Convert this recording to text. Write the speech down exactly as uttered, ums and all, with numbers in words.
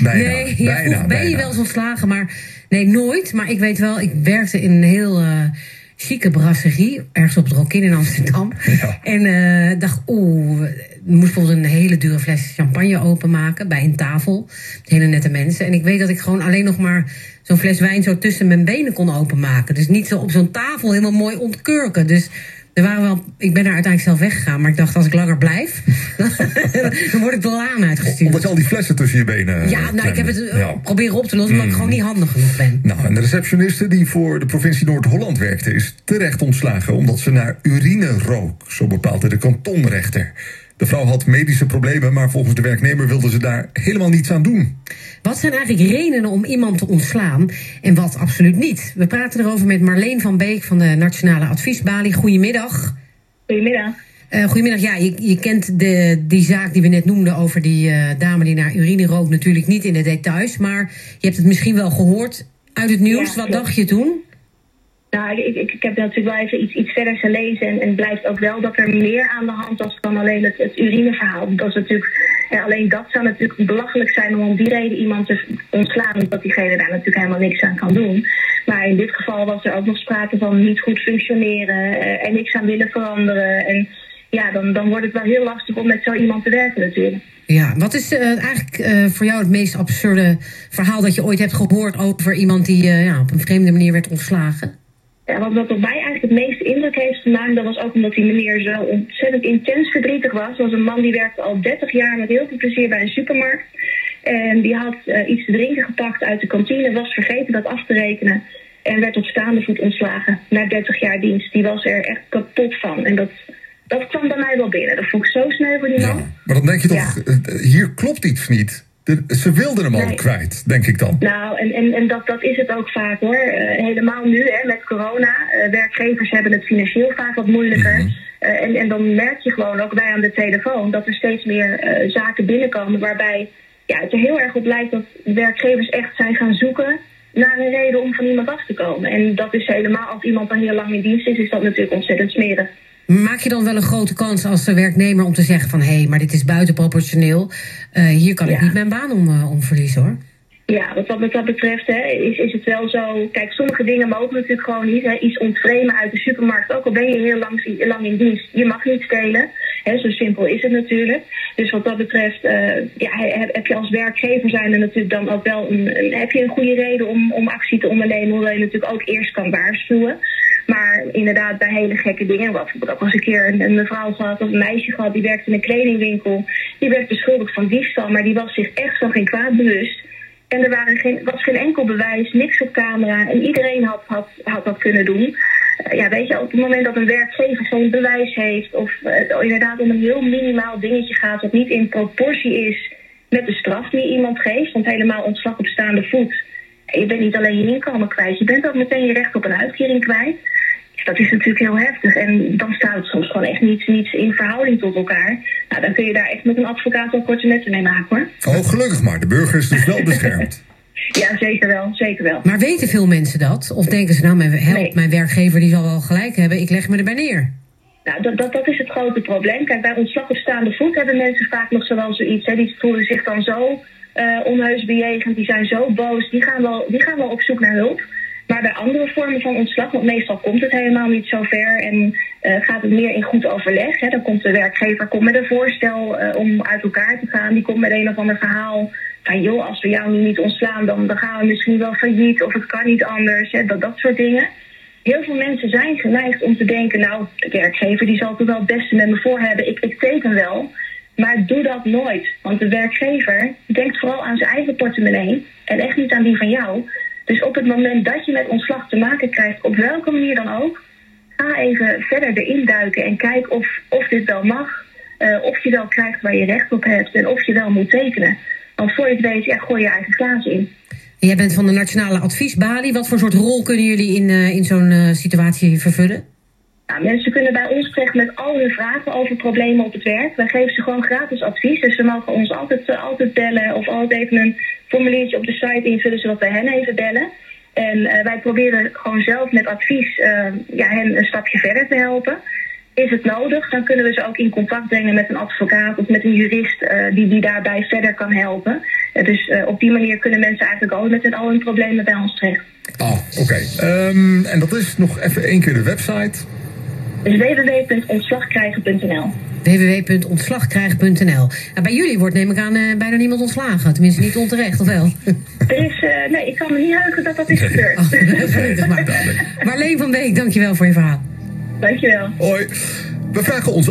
Bijna, nee, bijna, ja, vroeg ben je bijna. wel eens ontslagen, maar nee, nooit. Maar ik weet wel, ik werkte in een heel uh, chique brasserie, ergens op het Rokin in Amsterdam. Ja. En uh, dacht, oeh, we moesten bijvoorbeeld een hele dure fles champagne openmaken bij een tafel. Hele nette mensen. En ik weet dat ik gewoon alleen nog maar zo'n fles wijn zo tussen mijn benen kon openmaken. Dus niet zo op zo'n tafel helemaal mooi ontkurken. Dus er waren wel, ik ben er uiteindelijk zelf weggegaan, maar ik dacht, als ik langer blijf, dan word ik de laan uitgestuurd. Omdat je al die flessen tussen je benen... Ja, nou, ik heb het uh, ja. proberen op te lossen, omdat mm. ik gewoon niet handig genoeg ben. Nou, en de receptioniste die voor de provincie Noord-Holland werkte, is terecht ontslagen omdat ze naar urine rook. Zo bepaalde de kantonrechter. De vrouw had medische problemen, maar volgens de werknemer wilde ze daar helemaal niets aan doen. Wat zijn eigenlijk redenen om iemand te ontslaan en wat absoluut niet? We praten erover met Marleen van Beek van de Nationale Adviesbalie. Goedemiddag. Goedemiddag. Uh, goedemiddag. Ja, je, je kent de, die zaak die we net noemden over die uh, dame die naar urine rookt natuurlijk niet in de details. Maar je hebt het misschien wel gehoord uit het nieuws. Ja, wat dacht je toen? Nou, ik, ik, ik heb natuurlijk wel even iets, iets verder gelezen en, en het blijft ook wel dat er meer aan de hand was dan alleen het, het urineverhaal. Dat is natuurlijk, ja, alleen dat zou natuurlijk belachelijk zijn om om die reden iemand te ontslaan, omdat diegene daar natuurlijk helemaal niks aan kan doen. Maar in dit geval was er ook nog sprake van niet goed functioneren uh, en niks aan willen veranderen. En ja, dan, dan wordt het wel heel lastig om met zo iemand te werken natuurlijk. Ja, wat is uh, eigenlijk uh, voor jou het meest absurde verhaal dat je ooit hebt gehoord over iemand die uh, ja, op een vreemde manier werd ontslagen? Ja, wat, wat op mij eigenlijk het meeste indruk heeft gemaakt, dat was ook omdat die meneer zo ontzettend intens verdrietig was. Dat was een man die werkte al dertig jaar met heel veel plezier bij een supermarkt. En die had uh, iets te drinken gepakt uit de kantine, was vergeten dat af te rekenen. En werd op staande voet ontslagen na dertig jaar dienst. Die was er echt kapot van. En dat, dat kwam bij mij wel binnen. Dat vond ik zo sneu voor die man. Ja, maar dan denk je toch, ja. Hier klopt iets niet. De, ze wilden hem al nee. kwijt, denk ik dan. Nou, en, en, en dat, dat is het ook vaak hoor. Uh, helemaal nu hè, met corona. Uh, werkgevers hebben het financieel vaak wat moeilijker. Mm-hmm. Uh, en, en dan merk je gewoon ook bij aan de telefoon dat er steeds meer uh, zaken binnenkomen waarbij ja, het er heel erg op lijkt dat werkgevers echt zijn gaan zoeken naar een reden om van iemand af te komen. En dat is helemaal, als iemand dan heel lang in dienst is, is dat natuurlijk ontzettend smerig. Maak je dan wel een grote kans als werknemer om te zeggen van hé, hey, maar dit is buitenproportioneel. Uh, hier kan ik ja. niet mijn baan om, uh, om verliezen hoor. Ja, wat, wat dat betreft hè, is, is het wel zo. Kijk, sommige dingen mogen natuurlijk gewoon niet. Hè, iets ontvremen uit de supermarkt, ook al ben je heel lang, lang in dienst. Je mag niet stelen. Hè, zo simpel is het natuurlijk. Dus wat dat betreft, uh, ja, heb je als werkgever zijn er natuurlijk dan ook wel een, een, heb je een goede reden om, om actie te ondernemen, hoewel je natuurlijk ook eerst kan waarschuwen. Maar inderdaad, bij hele gekke dingen. Wat ik ook eens een keer een, een mevrouw gehad, of een meisje gehad, die werkte in een kledingwinkel. Die werd beschuldigd van diefstal, maar die was zich echt van geen kwaad bewust. En er waren geen, was geen enkel bewijs, niks op camera. En iedereen had, had, had dat kunnen doen. Uh, ja, weet je, op het moment dat een werkgever geen bewijs heeft, of uh, inderdaad om een heel minimaal dingetje gaat, wat niet in proportie is met de straf die iemand geeft, want helemaal ontslag op staande voet. Je bent niet alleen je inkomen kwijt, je bent ook meteen je recht op een uitkering kwijt. Dat is natuurlijk heel heftig en dan staat het soms gewoon echt niets, niets in verhouding tot elkaar. Nou, dan kun je daar echt met een advocaat wel korte metten mee maken hoor. Oh, gelukkig maar. De burger is dus wel beschermd. Ja, zeker wel, zeker wel. Maar weten veel mensen dat? Of denken ze nou, mijn, help, nee. mijn werkgever die zal wel gelijk hebben, ik leg me erbij neer? Nou, dat, dat, dat is het grote probleem. Kijk, bij ontslag op staande voet hebben mensen vaak nog zo wel zoiets. Hè, die voelen zich dan zo uh, onheus bejegend, die zijn zo boos, die gaan, wel, die gaan wel op zoek naar hulp. Maar bij andere vormen van ontslag, want meestal komt het helemaal niet zo ver en uh, gaat het meer in goed overleg. Hè. Dan komt de werkgever komt met een voorstel uh, om uit elkaar te gaan. Die komt met een of ander verhaal van joh, als we jou nu niet ontslaan, dan, dan gaan we misschien wel failliet of het kan niet anders. Hè. Dat, dat soort dingen. Heel veel mensen zijn geneigd om te denken, nou, de werkgever die zal toch wel het beste met me voor hebben. Ik, ik teken wel. Maar doe dat nooit. Want de werkgever denkt vooral aan zijn eigen portemonnee en echt niet aan die van jou. Dus op het moment dat je met ontslag te maken krijgt, op welke manier dan ook, ga even verder erin duiken en kijk of, of dit wel mag, uh, of je wel krijgt waar je recht op hebt en of je wel moet tekenen. Want voor je het weet, ja, gooi je eigen glazen in. Jij bent van de Nationale Adviesbalie. Wat voor soort rol kunnen jullie in, uh, in zo'n uh, situatie vervullen? Nou, mensen kunnen bij ons terecht met al hun vragen over problemen op het werk. Wij geven ze gewoon gratis advies. Dus ze mogen ons altijd, uh, altijd bellen of altijd even een formuliertje op de site invullen, zodat wij hen even bellen. En uh, wij proberen gewoon zelf met advies uh, ja, hen een stapje verder te helpen. Is het nodig, dan kunnen we ze ook in contact brengen met een advocaat of met een jurist uh, die, die daarbij verder kan helpen. Uh, dus uh, op die manier kunnen mensen eigenlijk al met al hun problemen bij ons terecht. Oh, oké. Okay. Um, en dat is nog even één keer de website. Dus w w w punt ontslagkrijgen punt n l. w w w punt ontslagkrijgen punt n l. Nou, bij jullie wordt, neem ik aan, uh, bijna niemand ontslagen. Tenminste, niet onterecht, of wel? Er is, uh, nee, ik kan me niet heugen dat dat is gebeurd. Oh, gelukkig maar. Marleen van Beek, dankjewel voor je verhaal. Dankjewel. Hoi. We vragen ons